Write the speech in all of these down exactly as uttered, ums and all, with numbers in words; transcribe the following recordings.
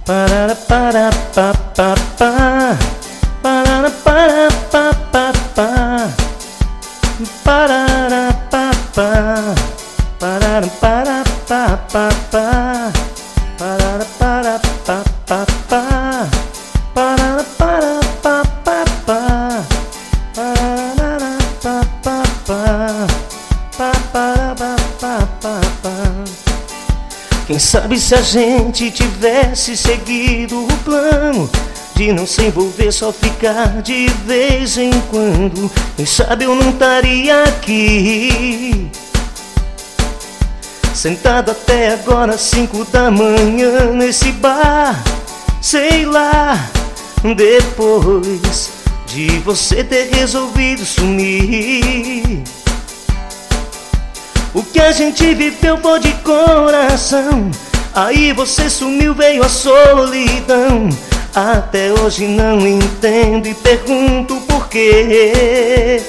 Parara para pa pa pa. Parara para pa pa pa. Parara pa pa. Parara para pa pa pa. Parara para pa pa pa. Parara para pa pa pa. Parara pa pa pa. Pa pa pa pa pa pa. Quem sabe se a gente tivesse seguido o plano de não se envolver, só ficar de vez em quando. Quem sabe eu não estaria aqui, sentado até agora, cinco da manhã, nesse bar, sei lá, depois de você ter resolvido sumir. O que a gente viveu foi de coração, aí você sumiu, veio a solidão. Até hoje não entendo e pergunto por quê.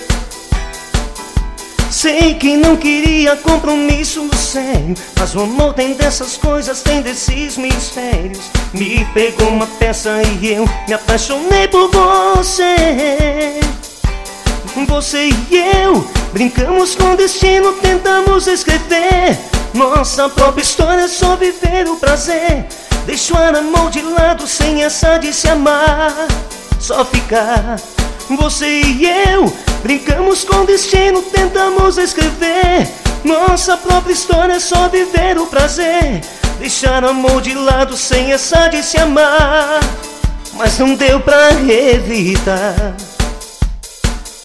Sei que não queria compromisso sério, mas o amor tem dessas coisas, tem desses mistérios. Me pegou uma peça e eu me apaixonei por você. Você e eu brincamos com o destino, tentamos escrever nossa própria história, só viver o prazer. Deixar amor de lado sem essa de se amar, só ficar. Você e eu brincamos com o destino, tentamos escrever nossa própria história, só viver o prazer. Deixar amor de lado sem essa de se amar, mas não deu pra evitar.